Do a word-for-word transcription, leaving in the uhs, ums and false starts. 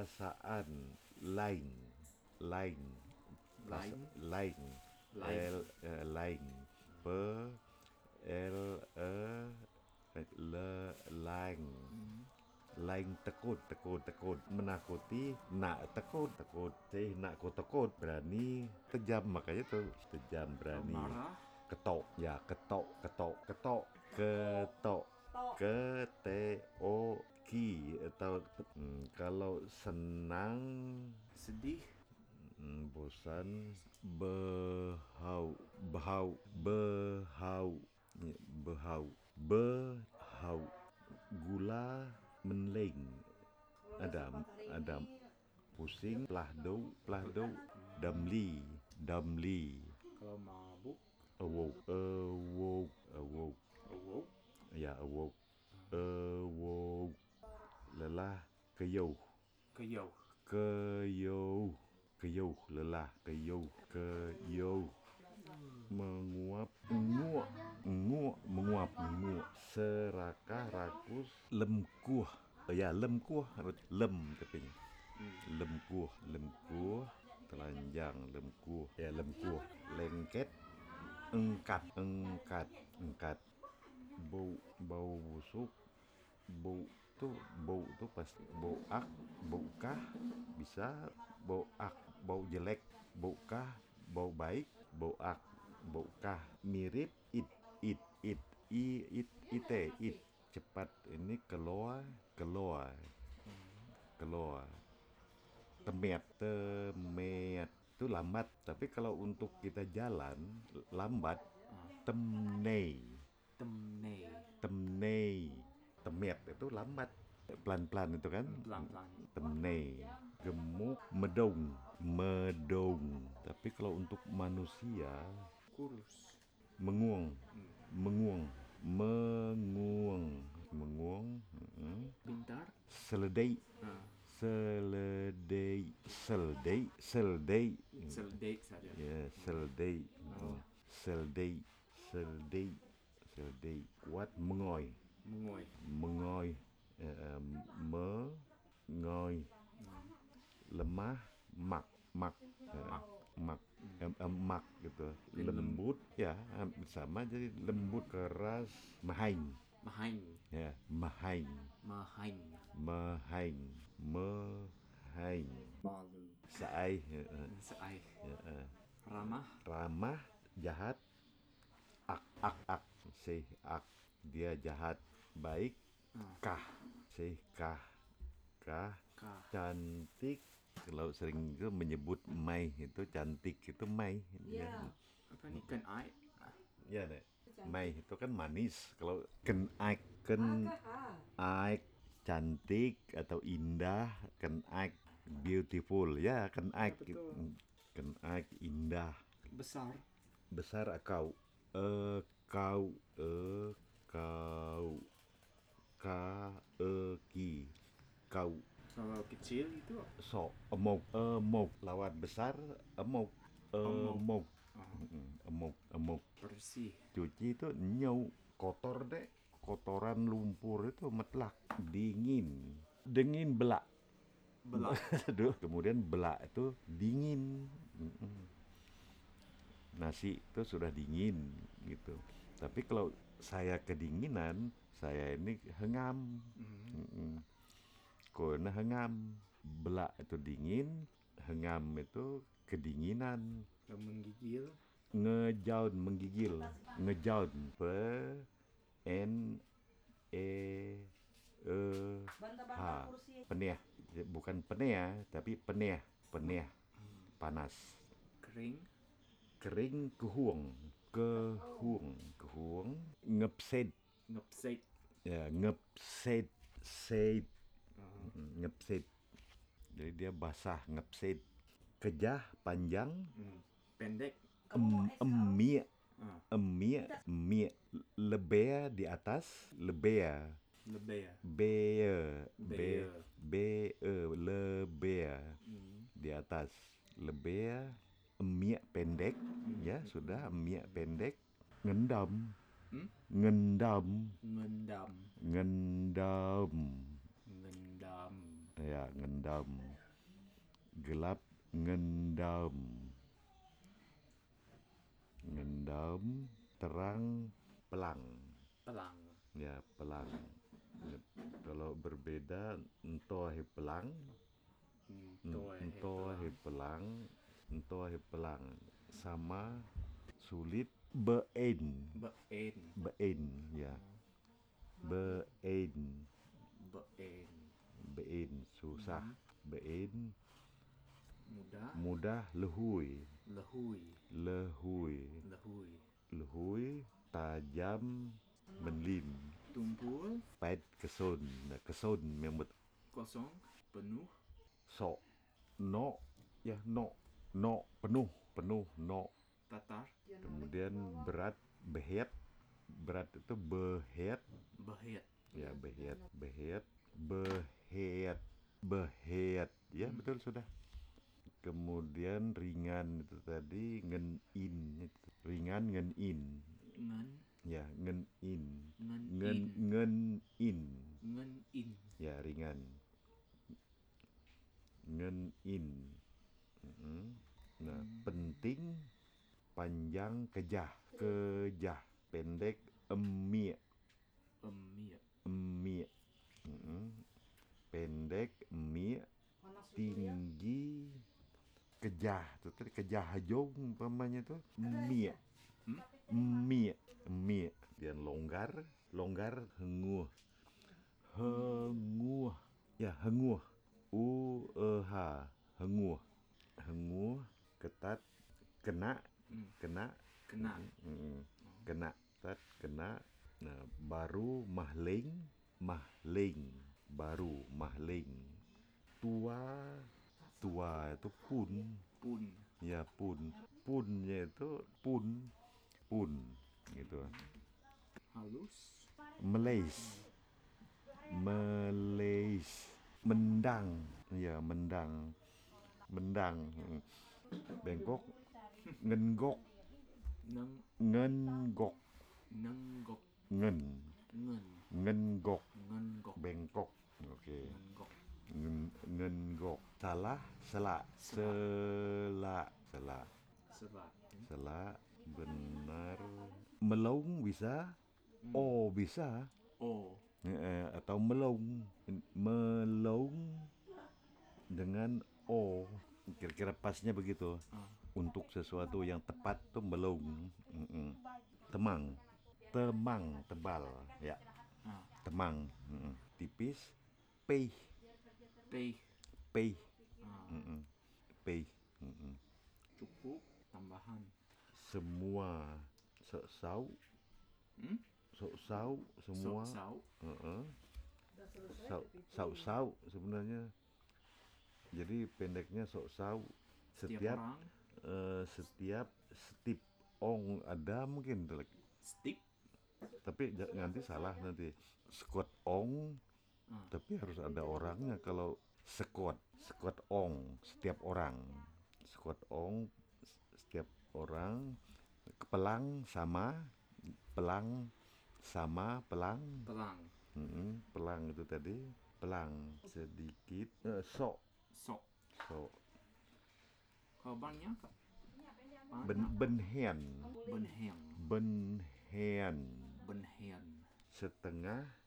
perasaan lain, lain, Lain? lain, Lain. L eh, lain, P L E L lain, lain tekut, tekut, tekut, menakuti, nak tekut, tekut, sih nak ku tekut, berani, kejam, makanya tuh kejam, berani, Marah? ketok, ya ketok, ketok, ketok, ketok, ke T O Ki atau hmm, kalau senang, Sedih? hmm, bosan, behau, behau, behau, ya, behau, behau, gula, menling, ada, ada, pusing, plahdo, plahdo, damli, damli, Kalau mabuk? awoke, awoke, awoke, Awoke? ya awoke, awoke, lelah, keyuh, Keyau? keyuh, keyuh, lelah, keyuh, keyuh, menguap, nguak, nguak, menguap, nguak, serakah, rakus, lemkuh, ya lemkuh, lem tapi lemkuh, lemkuh, telanjang, lemkuh, ya lemkuh, lengket, engkat, engkat, engkat, bau, bau busuk, bau tuh, bau tuh pas bau ak, bau kah, bisa bau ak, bau jelek, bau kah, bau baik, bau ak, bau kah, mirip, it, it, it, i, it, ite, it, cepat, ini keluar, keluar, keluar, temet, temet, itu lambat. Tapi kalau untuk kita jalan lambat, temnei, Temne? temnei, temet itu lambat, pelan-pelan itu kan, Pelan-pelan. temnei, gemuk, medong, medong. Tapi kalau untuk manusia, Kurus? menguang, menguang, menguang, menguang, mm, Pintar? seledai, Ah. seledai, seledai, seledai, Seldek saja. ya seledai, mm, seledai, seledai, seledai, kuat, mengoy, Mengoy? mengoy, eh, mengoy, lemah, mak, mak, eh, mak, em, em, mak gitu, lembut, ya hampir sama, jadi lembut, keras, mahain, Mahain? ya mahain, Mahain? mahain, mahain, Malu? saai, eh, eh, Seai? ya, eh. Ramah? ramah, jahat, ak, ak, ak, sih ak, dia jahat, baik, kah, sih kah, kah, Kah. cantik, kalau sering itu menyebut Mai itu cantik itu Mai, ya, Apa nih? Kan ai? ya deh. Mai itu kan manis, kalau ken aik, ken aik, cantik atau indah, ken aik, beautiful, ya ken aik, betul. ken aik, indah, Besar? besar, kau, eh kau, eh kau, ka, e, ki, kau, Kalau kecil itu so, emok, emok, lawan besar, emok, emok, Mm, emok, emok, bersih? cuci itu nyau, kotor deh, kotoran lumpur itu metlak, dingin, dingin belak, Belak? aduh, kemudian belak itu dingin. Mm-mm. Nasi itu sudah dingin gitu. Tapi kalau saya kedinginan, saya ini hengam. Mm-mm. Karena hengam, belak itu dingin, hengam itu kedinginan. Kalau menggigil? Ngejaun, menggigil, ngejaun, p n e e h, peneh, bukan peneh tapi peneh, peneh, panas, Kering? kering, kehuang, kehuang, kehuang, ngepset, Ngepset? ya ngepset, set, Mm, ngepset, jadi dia basah, ngepset, kejah, panjang, Hmm. Pendek? em, emia, Ah. emia, emia, lebea di atas, lebea, Lebih? bea, b, Bea. b, e, lebea, di atas, lebea, emia pendek, ya sudah, emia pendek, ngendam, Hmm? ngendam, Ngendam? ngendam, Ngendam? Ya, ngendam. Gelap, ngendam. Ngendam, terang, pelang. Pelang. Ya, pelang. Ya, kalau berbeda, entohe pelang, Toe entohe pelang, entohe pelang. Sama sulit, bein. Bein. Bein, ya. Bein. Bein. Bein, susah. Bein, Mudah. mudah, lehui. Lehui. Lehui. Lehui. Lehui, tajam, menlim. Tumpul. Pait, kesun. Nah, kesun memang bet- Kosong. Penuh. sok. No, ya, no. No, penuh. Penuh, no. Tatar. Kemudian berat, behet. Berat itu behet. Behet. Ya, behet. Behet. Behet. Behet. Ya, betul sudah. Kemudian ringan itu tadi, ngen-in. Ringan, ngen-in. Ngen. Ya, ngen-in. Ngen. Ngen, In. ngen-in. Ngen. In. Ya, ringan. Ngen-in. Mm-mm. Nah, penting, panjang, kejah. Kejah. Pendek, emia. Emia. Emia. Mm-mm. Pendek, emia. Tinggi, kejah. Itu tadi kejah hajung umpamanya tuh emia. Emia. Emia. Dan longgar, longgar, henguh. Henguh. Ya, henguh. U E H. Henguh. Henguh, ketat, kena, Hmm. kena, Kena. mm, kena, ketat, kena. Nah, baru, mahling, mahling, baru, mahling. Tua, tua itu pun, Pun. ya pun, punnya itu pun, pun, gitu. Halus. Meles, meles, mendang, ya mendang, mendang. Bengkok, ngenggok, Neng. ngenggok, Nenggok. ngen, Ngen. ngenggok, Ngenggok. bengkok. Oke. Ngenggok. Ngen, ngenggok. Salah, selak, selak, selak, Selak. selak, benar. Melong bisa, oh bisa. Oh. Eh, atau melong, melong dengan o, kira-kira pasnya begitu. Ah. Untuk sesuatu yang tepat tuh melong. Mm-mm. Temang, temang, tebal, ya. Ah. Temang, mm-mm. Tipis, pei, Pei. pei, Ah. mm-mm. Pei, mm-mm. Cukup. Tambahan. Semua, sok-sau, Hmm? sok-sau, semua. Sok-sau. Uh-uh. Sau, sau-sau sebenarnya. Jadi pendeknya sok-sau. Setiap Setiap orang. eh, setiap setip ong ada mungkin tuh, like. Stip. Tapi ja- nanti salah nanti. Squad ong, Ah. tapi harus ada orangnya. Kalau squad, squad ong, setiap orang. Squad ong, setiap orang. Pelang sama, pelang sama, pelang. Pelang. Mm-mm, pelang itu tadi, pelang sedikit. Eh, sok, Sok. sok. Kalau banyak. Ben, benhen, Benheng. benhen. Benhen. Setengah,